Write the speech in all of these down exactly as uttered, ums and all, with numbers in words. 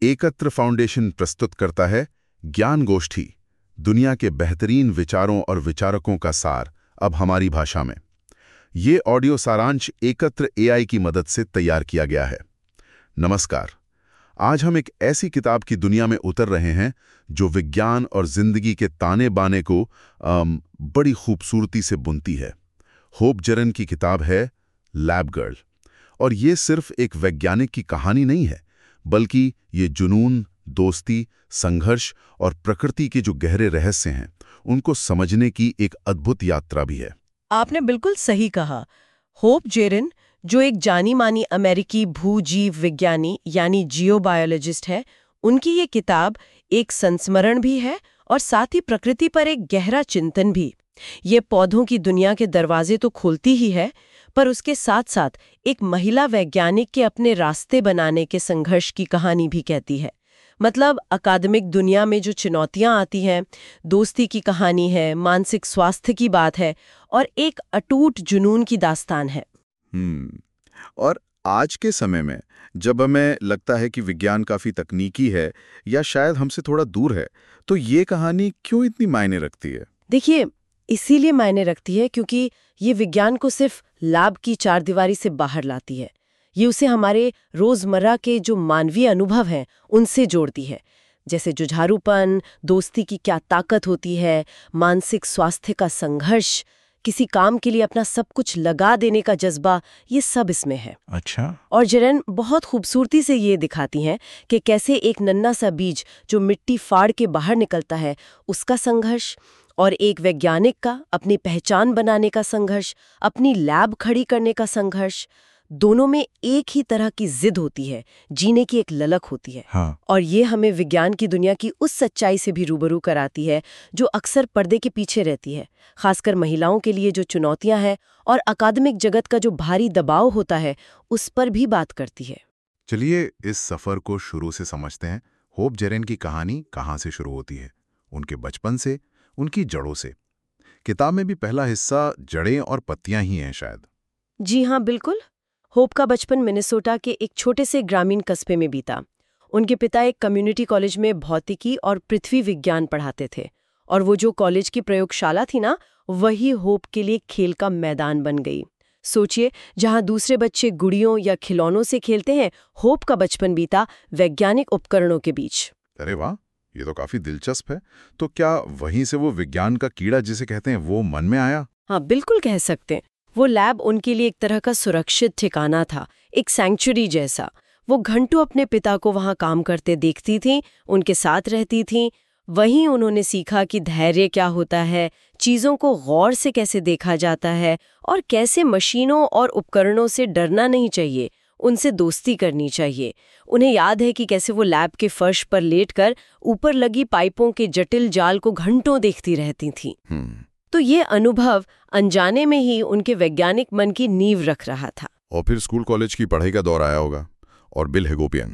एकत्र फाउंडेशन प्रस्तुत करता है ज्ञान गोष्ठी, दुनिया के बेहतरीन विचारों और विचारकों का सार अब हमारी भाषा में। ये ऑडियो सारांश एकत्र एआई की मदद से तैयार किया गया है। नमस्कार। आज हम एक ऐसी किताब की दुनिया में उतर रहे हैं जो विज्ञान और जिंदगी के ताने बाने को आम, बड़ी खूबसूरती से बुनती है। होप जरन की किताब है लैब गर्ल। और ये सिर्फ एक वैज्ञानिक की कहानी नहीं है, बल्कि ये जुनून, दोस्ती, संघर्ष और प्रकृति के जो गहरे रहस्य हैं उनको समझने की एक अद्भुत यात्रा भी है। आपने बिल्कुल सही कहा। होप जेरन, जो एक जानी मानी अमेरिकी भूजीव विज्ञानी यानी जियोबायोलॉजिस्ट है, उनकी ये किताब एक संस्मरण भी है और साथ ही प्रकृति पर एक गहरा चिंतन भी। ये पौधों की दुनिया के दरवाजे तो खोलती ही है, पर उसके साथ साथ एक महिला वैज्ञानिक के अपने रास्ते बनाने के संघर्ष की कहानी भी कहती है। मतलब अकादमिक दुनिया में जो चुनौतियां आती हैं, दोस्ती की कहानी है, मानसिक स्वास्थ्य की बात है और एक अटूट जुनून की दास्तान है। हम्म और आज के समय में जब हमें लगता है कि विज्ञान काफी तकनीकी है या शायद हमसे थोड़ा दूर है, तो ये कहानी क्यों इतनी मायने रखती है? देखिए, इसीलिए मायने रखती है क्योंकि ये विज्ञान को सिर्फ लैब की चारदीवारी से बाहर लाती है। ये उसे हमारे रोजमर्रा के जो मानवीय अनुभव हैं उनसे जोड़ती है, जैसे जुझारूपन, दोस्ती की क्या ताकत होती है, मानसिक स्वास्थ्य का संघर्ष, किसी काम के लिए अपना सब कुछ लगा देने का जज्बा, ये सब इसमें है। अच्छा। और जेरन बहुत खूबसूरती से ये दिखाती हैं कि कैसे एक नन्हा सा बीज जो मिट्टी फाड़ के बाहर निकलता है, उसका संघर्ष, और एक वैज्ञानिक का अपनी पहचान बनाने का संघर्ष, अपनी लैब खड़ी करने का संघर्ष, दोनों में एक ही तरह की जिद होती है, जीने की एक ललक होती है। हाँ। और ये हमें विज्ञान की दुनिया की उस सच्चाई से भी रूबरू कराती है जो अक्सर पर्दे के पीछे रहती है, खासकर महिलाओं के लिए जो चुनौतियां हैं और अकादमिक जगत का जो भारी दबाव होता है, उस पर भी बात करती है। चलिए इस सफर को शुरू से समझते हैं। होप जेरन की कहानी कहाँ से शुरू होती है? उनके बचपन से, उनकी जड़ों से। किताब में भी पहला हिस्सा जड़ें और पत्तियां ही हैं शायद। जी हाँ, बिल्कुल। होप का बचपन मिनेसोटा के एक छोटे से ग्रामीण कस्बे में बीता। उनके पिता एक कम्युनिटी कॉलेज में भौतिकी और पृथ्वी विज्ञान पढ़ाते थे, और वो जो कॉलेज की प्रयोगशाला थी ना, वही होप के लिए खेल का मैदान बन गई। सोचिए, जहाँ दूसरे बच्चे गुड़ियों या खिलौनों से खेलते हैं, होप का बचपन बीता वैज्ञानिक उपकरणों के बीच। अरे वाह, ये तो काफी दिलचस्प है। तो क्या वहीं से वो विज्ञान का कीड़ा जिसे कहते हैं वो मन में आया? हाँ, बिल्कुल कह सकते हैं। वो लैब उनके लिए एक तरह का सुरक्षित ठिकाना था, एक सैंक्चुरी जैसा। वो घंटों अपने पिता को वहाँ काम करते देखती थीं, उनके साथ रहती थीं। वहीं उन्होंने सीखा कि धैर्य क्या होता है, चीज़ों को गौर से कैसे देखा जाता है और कैसे मशीनों और उपकरणों से डरना नहीं चाहिए, उनसे दोस्ती करनी चाहिए। उन्हें याद है कि कैसे वो लैब के फर्श पर लेटकर ऊपर लगी पाइपों के जटिल जाल को घंटों देखती रहती थीं। तो ये अनुभव अनजाने में ही उनके वैज्ञानिक मन की नींव रख रहा था। और फिर स्कूल कॉलेज की पढ़ाई का दौर आया होगा, और बिल हेगोपियन,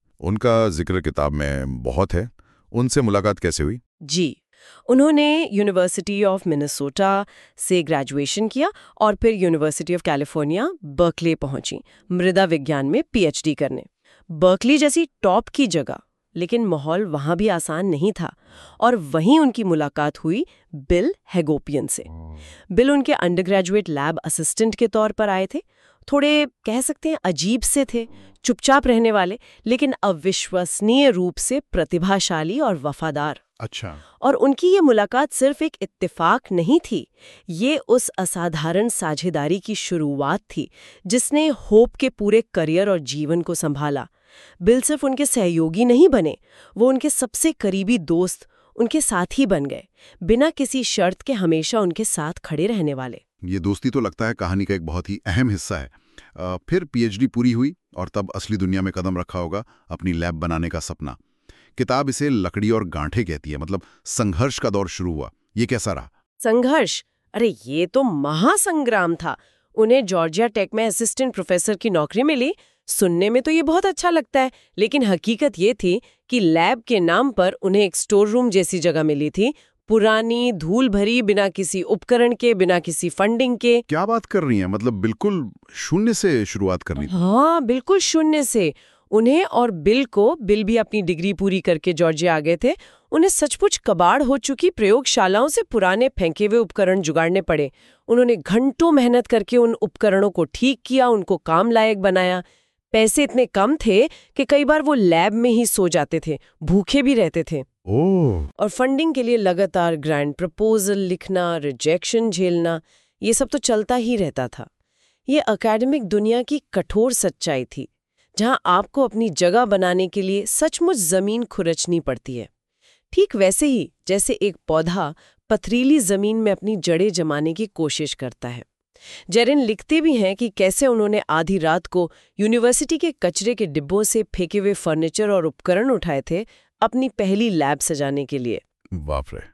उनका जिक्र किताब में बहुत है। उनसे मुलाकात कैसे हुई? जी, उन्होंने यूनिवर्सिटी ऑफ मिनेसोटा से ग्रेजुएशन किया और फिर यूनिवर्सिटी ऑफ कैलिफोर्निया बर्कले पहुंची मृदा विज्ञान में पीएचडी करने। बर्कली जैसी टॉप की जगह, लेकिन माहौल वहां भी आसान नहीं था, और वहीं उनकी मुलाकात हुई बिल हेगोपियन से। बिल उनके अंडरग्रेजुएट लैब असिस्टेंट के तौर पर आए थे। थोड़े कह सकते हैं अजीब से थे, चुपचाप रहने वाले, लेकिन अविश्वसनीय रूप से प्रतिभाशाली और वफादार। अच्छा। और उनकी ये मुलाकात सिर्फ एक इत्तेफाक नहीं थी, ये उस असाधारण साझेदारी की शुरुआत थी जिसने होप के पूरे करियर और जीवन को संभाला। बिल सिर्फ उनके सहयोगी नहीं बने, वो उनके सबसे करीबी दोस्त, उनके साथी बन गए, बिना किसी शर्त के हमेशा उनके साथ खड़े रहने वाले। ये दोस्ती तो लगता है कहानी का एक बहुत ही अहम हिस्सा है। आ, फिर पीएचडी पूरी हुई और तब असली दुनिया में कदम रखा होगा, अपनी लैब बनाने का सपना। किताब इसे लकड़ी और गांठे कहती है, मतलब संघर्ष का दौर शुरू हुआ। ये कैसा रहा? संघर्ष? अरे ये तो महासंग्राम था। उन्हें जॉर्जिया टेक में असिस्टेंट प्रोफेसर की नौकरी मिली। सुनने में तो ये बहुत अच्छा लगता है, लेकिन हकीकत ये थी कि लैब के नाम पर उन्हें एक स्टोर रूम जैसी जगह मिली थी, पुरानी, धूल भरी, बिना किसी उपकरण के, बिना किसी फंडिंग के। क्या बात कर रही हैं? मतलब बिल्कुल शून्य से शुरुआत करनी थी। हाँ, बिल्कुल शून्य से। उन्हें और बिल को, बिल भी अपनी डिग्री पूरी करके जॉर्जिया आ गए थे, उन्हें सचमुच कबाड़ हो चुकी प्रयोगशालाओं से पुराने फेंके हुए उपकरण जुगाड़ने पड़े। उन्होंने घंटों मेहनत करके उन उपकरणों को ठीक किया, उनको काम लायक बनाया। पैसे इतने कम थे कि कई बार वो लैब में ही सो जाते थे, भूखे भी रहते थे। ओह, और फंडिंग के लिए लगातार ग्रांट प्रपोजल लिखना, रिजेक्शन झेलना, ये सब तो चलता ही रहता था। ये एकेडमिक दुनिया की कठोर सच्चाई थी, जहां आपको अपनी जगह बनाने के लिए सचमुच जमीन खुरचनी पड़ती है। ठीक वैसे ही जैसे एक पौधा पथरीली जमीन में अपनी जड़ें जमाने की कोशिश करता है। जेरिन लिखते भी हैं कि कैसे उन्होंने आधी रात को यूनिवर्सिटी के कचरे के डिब्बों से फेंके हुए फर्नीचर और उपकरण उठाए थे अपनी पहली लैब सजाने के लिए। बाप रे,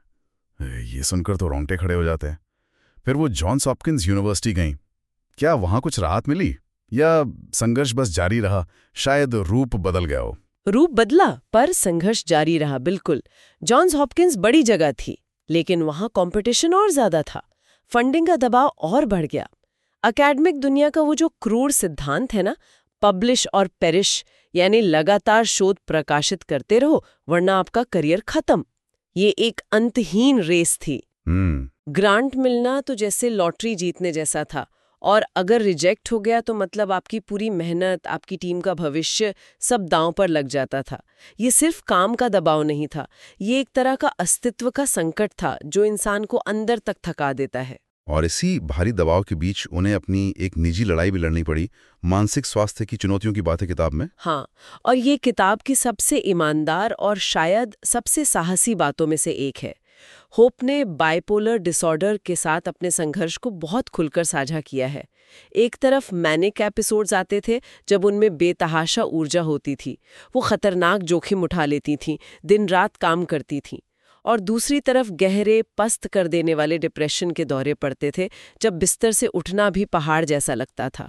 ये सुनकर तो रोंगटे खड़े हो जाते हैं। फिर वो जॉन्स हॉपकिंस यूनिवर्सिटी गईं। क्या वहां कुछ राहत मिली या संघर्ष बस जारी रहा? शायद रूप बदल गया हो। रूप बदला पर संघर्ष जारी रहा, बिल्कुल। जॉन्स हॉपकिंस बड़ी जगह थी, लेकिन वहां कंपटीशन और ज्यादा था। फंडिंग का दबाव और बढ़ गया। एकेडमिक दुनिया का वो जो क्रूर सिद्धांत है ना, पब्लिश और पेरिश, यानी लगातार शोध प्रकाशित करते रहो वरना आपका करियर खत्म, ये एक अंतहीन रेस थी। हम्म ग्रांट मिलना तो जैसे लॉटरी जीतने जैसा था, और अगर रिजेक्ट हो गया तो मतलब आपकी पूरी मेहनत, आपकी टीम का भविष्य सब दांव पर लग जाता था। ये सिर्फ काम का दबाव नहीं था, ये एक तरह का अस्तित्व का संकट था जो इंसान को अंदर तक थका देता है। और इसी भारी दबाव के बीच उन्हें अपनी एक निजी लड़ाई भी लड़नी पड़ी। मानसिक स्वास्थ्य की चुनौतियों की बात है किताब में। हाँ, और ये किताब की सबसे ईमानदार और शायद सबसे साहसी बातों में से एक है। होप ने बाइपोलर डिसऑर्डर के साथ अपने संघर्ष को बहुत खुलकर साझा किया है। एक तरफ मैनिक एपिसोड्स आते थे जब उनमें बेतहाशा ऊर्जा होती थी, वो खतरनाक जोखिम उठा लेती थीं, दिन रात काम करती थीं, और दूसरी तरफ गहरे पस्त कर देने वाले डिप्रेशन के दौरे पड़ते थे जब बिस्तर से उठना भी पहाड़ जैसा लगता था।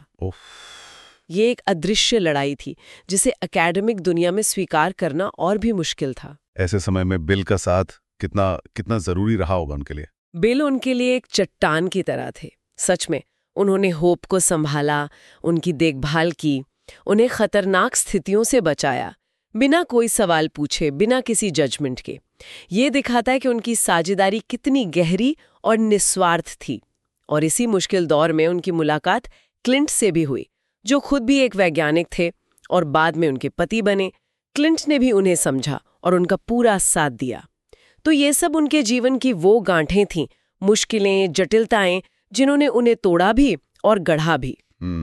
ये एक अदृश्य लड़ाई थी जिसे एकेडमिक दुनिया में स्वीकार करना और भी मुश्किल था। ऐसे समय में बिल का साथ कितना कितना जरूरी रहा होगा उनके लिए। बिल उनके लिए एक चट्टान की तरह थे। सच में उन्होंने होप को संभाला, उनकी देखभाल की, उन्हें खतरनाक स्थितियों से बचाया, बिना कोई सवाल पूछे, बिना किसी जजमेंट के। ये दिखाता है कि उनकी साझेदारी कितनी गहरी और निस्वार्थ थी। और इसी मुश्किल दौर में उनकी मुलाकात क्लिंट से भी हुई, जो खुद भी एक वैज्ञानिक थे और बाद में उनके पति बने। क्लिंट ने भी उन्हें समझा और उनका पूरा साथ दिया। तो ये सब उनके जीवन की वो गांठें थीं, मुश्किलें, जटिलताएं, जिन्होंने उन्हें तोड़ा भी और गढ़ा भी।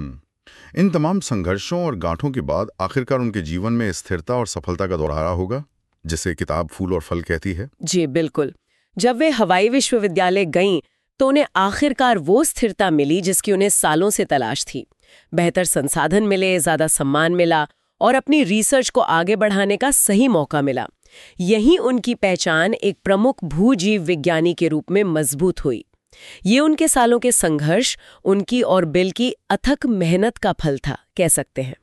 हम्म इन तमाम संघर्षों और गांठों के बाद आखिरकार उनके जीवन में स्थिरता और सफलता का दौर आ रहा होगा, जिसे किताब फूल और फल कहती है। जी बिल्कुल। जब वे हवाई विश्वविद्यालय गईं तो उन्हें आखिरकार वो स्थिरता मिली जिसकी उन्हें सालों से तलाश थी। बेहतर संसाधन मिले, ज्यादा सम्मान मिला और अपनी रिसर्च को आगे बढ़ाने का सही मौका मिला। यही उनकी पहचान एक प्रमुख भूजीव विज्ञानी के रूप में मजबूत हुई। ये उनके सालों के संघर्ष, उनकी और बिल की अथक मेहनत का फल था, कह सकते हैं।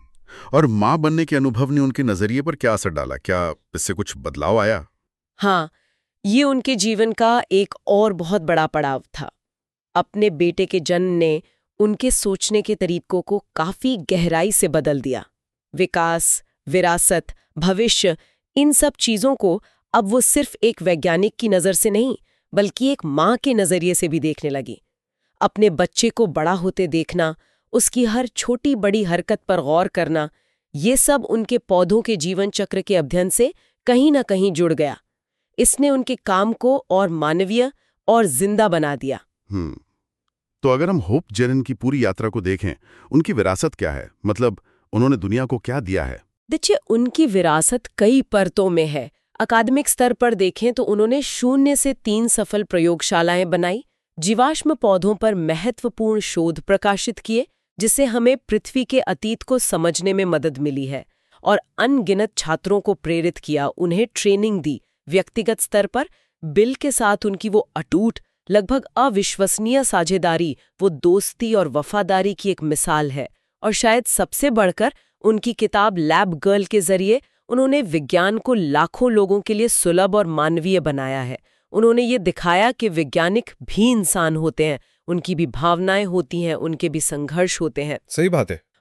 और मां बनने के अनुभव ने उनके नजरिए पर क्या असर डाला? क्या इससे कुछ बदलाव आया? हाँ, ये उनके जीवन का एक और बहुत बड़ा पड़ाव था। अपने बेटे के जन्म ने उनके सोचने के तरीकों को काफी गहराई से बदल दिया। विकास, विरासत, भविष्य, इन सब चीजों को अब वो सिर्फ एक वैज्ञानिक की नजर से नहीं, बल्कि एक माँ के नजरिए से भी देखने लगी। अपने बच्चे को बड़ा होते देखना, उसकी हर छोटी बड़ी हरकत पर गौर करना, ये सब उनके पौधों के जीवन चक्र के अध्ययन से कहीं ना कहीं जुड़ गया। इसने उनके काम को और मानवीय और जिंदा बना दिया। हम्म तो अगर हम होप जेरिन की पूरी यात्रा को देखें, उनकी विरासत क्या है? मतलब उन्होंने दुनिया को क्या दिया है? देखिए, उनकी विरासत कई परतों में है। अकादमिक स्तर पर देखें तो उन्होंने शून्य से तीन सफल प्रयोगशालाएं बनाई, जीवाश्म पौधों पर महत्वपूर्ण शोध प्रकाशित किए, जिससे हमें पृथ्वी के अतीत को समझने में मदद मिली है, और अनगिनत छात्रों को प्रेरित किया, उन्हें ट्रेनिंग दी। व्यक्तिगत स्तर पर बिल के साथ उनकी वो अटूट, लगभग अविश्वसनीय साझेदारी, वो दोस्ती और वफादारी की एक मिसाल है। और शायद सबसे बढ़कर उनकी किताब लैब गर्ल के जरिए उन्होंने विज्ञान को लाखों लोगों के लिए सुलभ और मानवीय बनाया है। उन्होंने ये दिखाया कि वैज्ञानिक भी इंसान होते हैं, उनकी भी भावनाएं होती हैं, उनके भी संघर्ष होते हैं। सही बात है।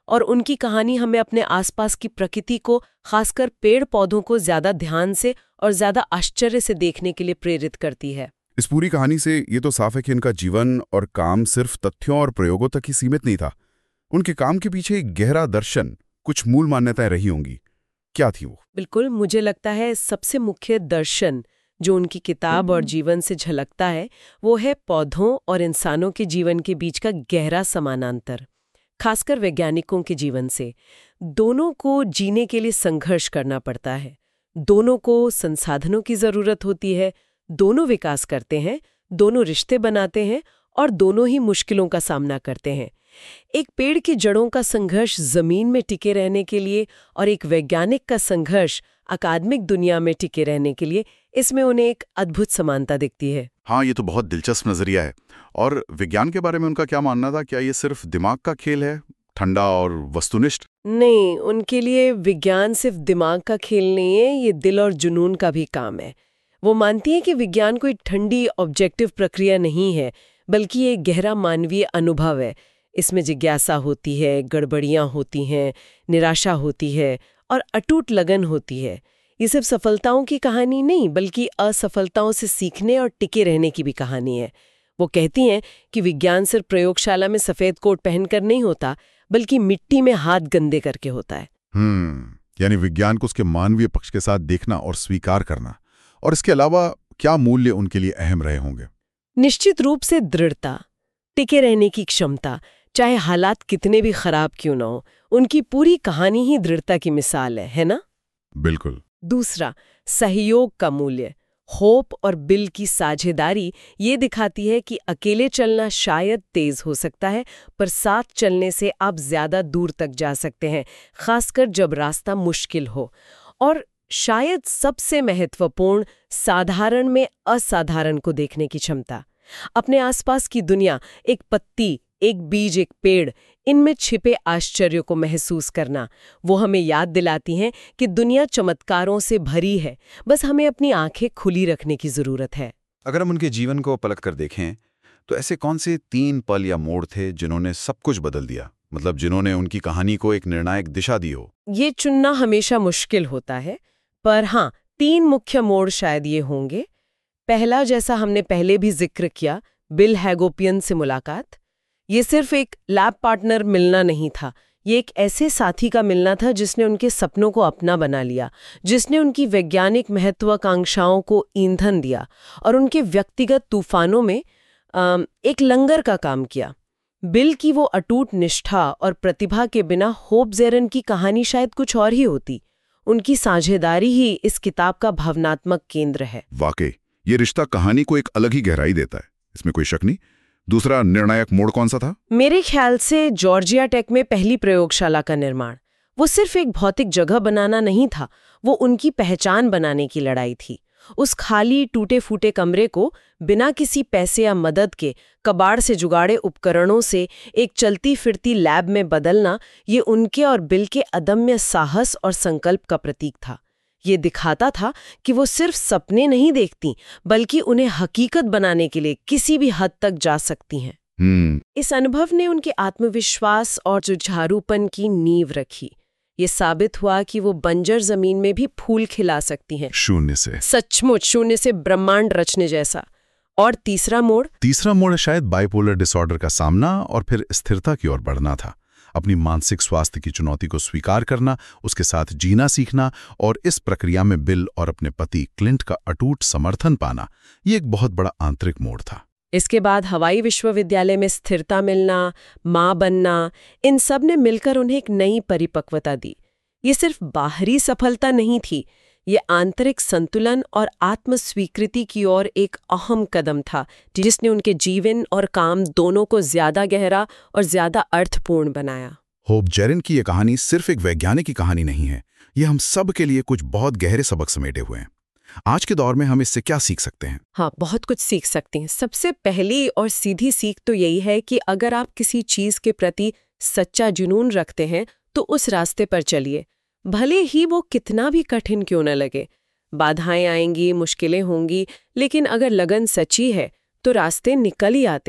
और उनकी कहानी हमें अपने आसपास की प्रकृति को, खासकर पेड़ पौधों को ज्यादा ध्यान से और ज्यादा आश्चर्य से देखने के लिए प्रेरित करती है। इस पूरी कहानी से ये तो साफ है कि इनका जीवन और काम सिर्फ तथ्यों और प्रयोगों तक ही सीमित नहीं था। उनके काम के पीछे एक गहरा दर्शन, कुछ मूल मान्यताएं रही होंगी। क्या थी वो? बिल्कुल, मुझे लगता है सबसे मुख्य दर्शन जो उनकी किताब और जीवन से झलकता है वो है पौधों और इंसानों के जीवन के बीच का गहरा समानांतर, खासकर वैज्ञानिकों के जीवन से। दोनों को जीने के लिए संघर्ष करना पड़ता है, दोनों को संसाधनों की जरूरत होती है, दोनों विकास करते हैं, दोनों रिश्ते बनाते हैं और दोनों ही मुश्किलों का सामना करते हैं। एक पेड़ की जड़ों का संघर्ष जमीन में टिके रहने के लिए और एक वैज्ञानिक का संघर्ष अकादमिक दुनिया में टिके रहने के लिए, इसमें उन्हें एक अद्भुत समानता दिखती है। हाँ, ये तो बहुत दिलचस्प नजरिया है। और विज्ञान के बारे में उनका क्या मानना था? क्या ये सिर्फ दिमाग का खेल है, ठंडा और वस्तुनिष्ठ? नहीं, उनके लिए विज्ञान सिर्फ दिमाग का खेल नहीं है, ये दिल और जुनून का भी काम है। वो मानती है कि विज्ञान कोई ठंडी ऑब्जेक्टिव प्रक्रिया नहीं है, बल्कि ये गहरा मानवीय अनुभव है। इसमें जिज्ञासा होती है, गड़बड़ियां होती हैं, निराशा होती है और अटूट लगन होती है। ये सिर्फ सफलताओं की कहानी नहीं, बल्कि असफलताओं से सीखने और टिके रहने की भी कहानी है। वो कहती हैं कि विज्ञान सिर्फ प्रयोगशाला में सफेद कोट पहनकर नहीं होता, बल्कि मिट्टी में हाथ गंदे करके होता है। हम्म यानी विज्ञान को उसके मानवीय पक्ष के साथ देखना और स्वीकार करना। और इसके अलावा क्या मूल्य उनके लिए अहम रहे होंगे? निश्चित रूप से दृढ़ता, टिके रहने की क्षमता, चाहे हालात कितने भी खराब क्यों ना हो। उनकी पूरी कहानी ही दृढ़ता की मिसाल है, है ना? बिल्कुल। दूसरा, सहयोग का मूल्य। होप और बिल की साझेदारी ये दिखाती है कि अकेले चलना शायद तेज हो सकता है, पर साथ चलने से आप ज्यादा दूर तक जा सकते हैं, खासकर जब रास्ता मुश्किल हो। और शायद सबसे महत्वपूर्ण, साधारण में असाधारण को देखने की क्षमता। अपने आसपास की दुनिया, एक पत्ती, एक बीज, एक पेड़, इनमें छिपे आश्चर्य को महसूस करना। वो हमें याद दिलाती हैं कि दुनिया चमत्कारों से भरी है, बस हमें अपनी आंखें खुली रखने की जरूरत है। अगर हम उनके जीवन को पलट कर देखें तो ऐसे कौन से तीन पल या मोड़ थे जिन्होंने सब कुछ बदल दिया, मतलब जिन्होंने उनकी कहानी को एक निर्णायक दिशा दी हो? ये चुनना हमेशा मुश्किल होता है, पर हाँ, तीन मुख्य मोड़ शायद ये होंगे। पहला, जैसा हमने पहले भी जिक्र किया, बिल हैगोपियन से मुलाकात। ये सिर्फ एक लैब पार्टनर मिलना नहीं था, ये एक ऐसे साथी का मिलना था जिसने उनके सपनों को अपना बना लिया, जिसने उनकी वैज्ञानिक महत्वाकांक्षाओं को ईंधन दिया और उनके व्यक्तिगत तूफानों में आ, एक लंगर का काम किया। बिल की वो अटूट निष्ठा और प्रतिभा के बिना होप ज़ेरन की कहानी शायद कुछ और ही होती। उनकी साझेदारी ही इस किताब का भावनात्मक केंद्र है। वाकई ये रिश्ता कहानी को एक अलग ही गहराई देता है, इसमें कोई शक नहीं। दूसरा निर्णायक मोड़ कौन सा था? मेरे ख्याल से जॉर्जिया टेक में पहली प्रयोगशाला का निर्माण। वो सिर्फ एक भौतिक जगह बनाना नहीं था, वो उनकी पहचान बनाने की लड़ाई थी। उस खाली टूटे फूटे कमरे को बिना किसी पैसे या मदद के कबाड़ से जुगाड़े उपकरणों से एक चलती फिरती लैब में बदलना, ये उनके और बिल के अदम्य साहस और संकल्प का प्रतीक था। ये दिखाता था कि वो सिर्फ सपने नहीं देखती, बल्कि उन्हें हकीकत बनाने के लिए किसी भी हद तक जा सकती हैं। हम्म इस अनुभव ने उनके आत्मविश्वास और जुझारूपन की नींव रखी। ये साबित हुआ कि वो बंजर जमीन में भी फूल खिला सकती हैं, शून्य से। सचमुच शून्य से ब्रह्मांड रचने जैसा। और तीसरा मोड़ तीसरा मोड़ शायद बाइपोलर डिसऑर्डर का सामना और फिर स्थिरता की ओर बढ़ना था। अपनी मानसिक स्वास्थ्य की चुनौती को स्वीकार करना, उसके साथ जीना सीखना और इस प्रक्रिया में बिल और अपने पति क्लिंट का अटूट समर्थन पाना, ये एक बहुत बड़ा आंतरिक मोड़ था। इसके बाद हवाई विश्वविद्यालय में स्थिरता मिलना, मां बनना, इन सब ने मिलकर उन्हें एक नई परिपक्वता दी। ये सिर्फ बाहरी सफलता नहीं थी, ये आंतरिक संतुलन और आत्मस्वीकृति की ओर एक अहम कदम था, जिसने उनके जीवन और काम दोनों को ज्यादा गहरा और ज्यादा अर्थपूर्ण बनाया। होप ज़ेरन की ये कहानी सिर्फ एक वैज्ञानिक की कहानी नहीं है, ये हम सब के लिए कुछ बहुत गहरे सबक समेटे हुए हैं। आज के दौर में हम इससे क्या सीख सकते हैं? हाँ, बहुत कुछ सीख सकते हैं। सबसे पहली और सीधी सीख तो यही है कि अगर आप किसी चीज के प्रति सच्चा जुनून रखते हैं तो उस रास्ते पर चलिए, भले ही वो कितना भी कठिन क्यों न लगे। बाधाएं आएंगी, मुश्किलें होंगी, लेकिन अगर लगन सच्ची है तो रास्ते निकल ही आते हैं।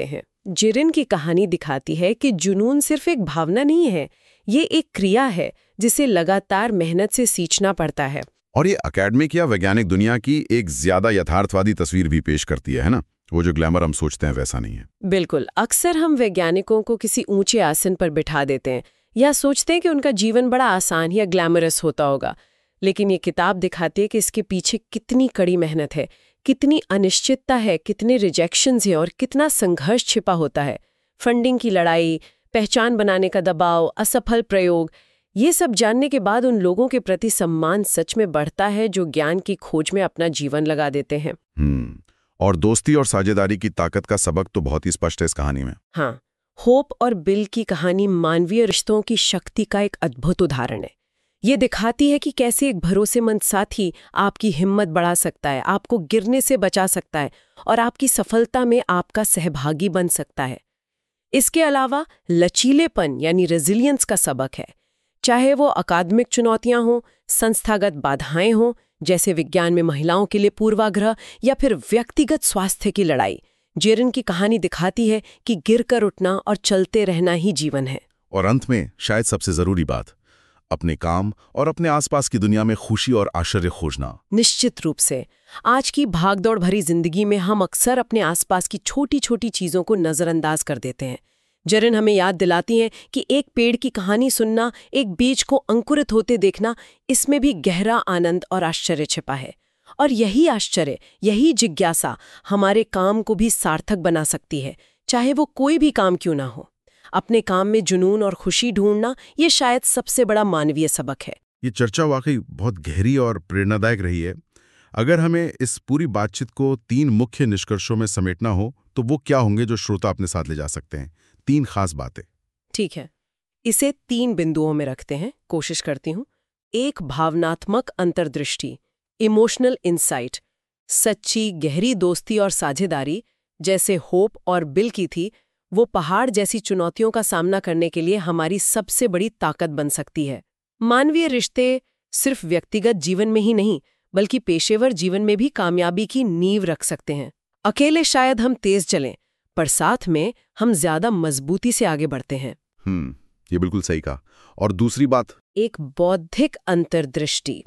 जिरिन की कहानी दिखाती है कि जुनून सिर्फ एक भावना नहीं है, ये एक क्रिया है जिसे लगातार मेहनत से सींचना पड़ता है। और ये अकेडमिक या वैज्ञानिक दुनिया की एक ज्यादा यथार्थवादी तस्वीर भी पेश करती है, है ना? वो जो ग्लैमर हम सोचते हैं वैसा नहीं है। बिल्कुल। अक्सर हम वैज्ञानिकों को किसी ऊंचे आसन पर बिठा देते हैं या सोचते हैं कि उनका जीवन बड़ा आसान या ग्लैमरस होता होगा, लेकिन ये किताब दिखाती है कि इसके पीछे कितनी कड़ी मेहनत है, कितनी अनिश्चितता है, कितने रिजेक्शंस हैं और कितना संघर्ष छिपा होता है। फंडिंग की लड़ाई, पहचान बनाने का दबाव, असफल प्रयोग, ये सब जानने के बाद उन लोगों के प्रति सम्मान सच में बढ़ता है जो ज्ञान की खोज में अपना जीवन लगा देते हैं। हम्म और दोस्ती और साझेदारी की ताकत का सबक तो बहुत ही स्पष्ट है इस कहानी में। हाँ, होप और बिल की कहानी मानवीय रिश्तों की शक्ति का एक अद्भुत उदाहरण है। ये दिखाती है कि कैसे एक भरोसेमंद साथी आपकी हिम्मत बढ़ा सकता है, आपको गिरने से बचा सकता है और आपकी सफलता में आपका सहभागी बन सकता है। इसके अलावा लचीलेपन यानी रेजिलियंस का सबक है, चाहे वो अकादमिक चुनौतियां हों, संस्थागत बाधाएं हों जैसे विज्ञान में महिलाओं के लिए पूर्वाग्रह या फिर व्यक्तिगत स्वास्थ्य की लड़ाई। जेरन की कहानी दिखाती है कि गिरकर उठना और चलते रहना ही जीवन है। और अंत में शायद सबसे जरूरी बात, अपने काम और अपने आसपास की दुनिया में खुशी और आश्चर्य खोजना। निश्चित रूप से आज की भागदौड़ भरी जिंदगी में हम अक्सर अपने आसपास की छोटी छोटी चीजों को नजरअंदाज कर देते हैं। जेरन हमें याद दिलाती हैं कि एक पेड़ की कहानी सुनना, एक बीज को अंकुरित होते देखना, इसमें भी गहरा आनंद और आश्चर्य छिपा है। और यही आश्चर्य, यही जिज्ञासा हमारे काम को भी सार्थक बना सकती है, चाहे वो कोई भी काम क्यों ना हो। अपने काम में जुनून और खुशी ढूंढना, ये शायद सबसे बड़ा मानवीय सबक है। ये चर्चा वाकई बहुत गहरी और प्रेरणादायक रही है। अगर हमें इस पूरी बातचीत को तीन मुख्य निष्कर्षों में समेटना हो तो वो क्या होंगे जो श्रोता अपने साथ ले जा सकते हैं? तीन खास बातें। ठीक है, इसे तीन बिंदुओं में रखते हैं, कोशिश करती हूँ। एक, भावनात्मक अंतर्दृष्टि, इमोशनल इंसाइट। सच्ची गहरी दोस्ती और साझेदारी जैसे होप और बिल की थी, वो पहाड़ जैसी चुनौतियों का सामना करने के लिए हमारी सबसे बड़ी ताकत बन सकती है। मानवीय रिश्ते सिर्फ व्यक्तिगत जीवन में ही नहीं बल्कि पेशेवर जीवन में भी कामयाबी की नींव रख सकते हैं। अकेले शायद हम तेज चलें, पर साथ में हम ज्यादा मजबूती से आगे बढ़ते हैं। हम्म ये बिल्कुल सही कहा। और दूसरी बात, एक बौद्धिक अंतर्दृष्टि।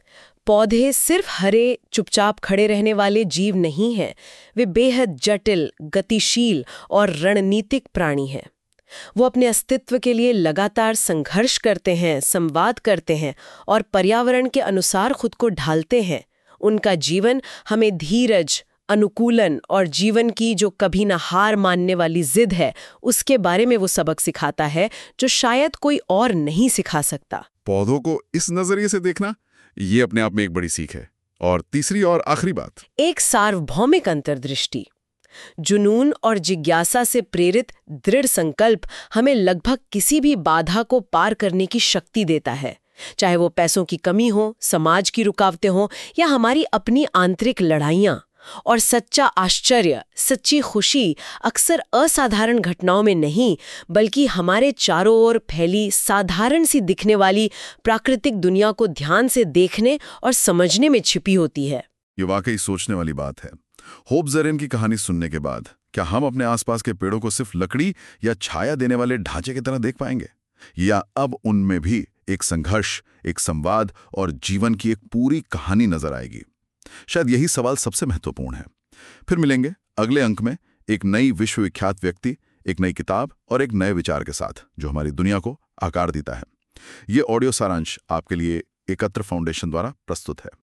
पौधे सिर्फ हरे चुपचाप खड़े रहने वाले जीव नहीं हैं, वे बेहद जटिल, गतिशील और रणनीतिक प्राणी हैं। वो अपने अस्तित्व के लिए लगातार संघर्ष करते हैं, संवाद करते हैं और पर्यावरण के अनुसार खुद को ढालते हैं। उनका जीवन हमें धीरज, अनुकूलन और जीवन की जो कभी ना हार मानने वाली जिद है, उसके बारे में वो सबक सिखाता है जो शायद कोई और नहीं सिखा सकता। पौधों को इस नजरिए से देखना, ये अपने आप में एक बड़ी सीख है। और तीसरी और आखिरी बात, एक सार्वभौमिक अंतर्दृष्टि। जुनून और जिज्ञासा से प्रेरित दृढ़ संकल्प हमें लगभग किसी भी बाधा को पार करने की शक्ति देता है, चाहे वो पैसों की कमी हो, समाज की रुकावटें हो या हमारी अपनी आंतरिक लड़ाइयां। और सच्चा आश्चर्य, सच्ची खुशी अक्सर असाधारण घटनाओं में नहीं बल्कि हमारे चारों ओर फैली साधारण सी दिखने वाली प्राकृतिक दुनिया को ध्यान से देखने और समझने में छिपी होती है। ये वाकई सोचने वाली बात है। होप जेरिन की कहानी सुनने के बाद क्या हम अपने आसपास के पेड़ों को सिर्फ लकड़ी या छाया देने वाले ढांचे की तरह देख पाएंगे, या अब उनमें भी एक संघर्ष, एक संवाद और जीवन की एक पूरी कहानी नजर आएगी? शायद यही सवाल सबसे महत्वपूर्ण है। फिर मिलेंगे अगले अंक में एक नई विश्वविख्यात व्यक्ति, एक नई किताब और एक नए विचार के साथ जो हमारी दुनिया को आकार देता है। ये ऑडियो सारांश आपके लिए एकत्र फाउंडेशन द्वारा प्रस्तुत है।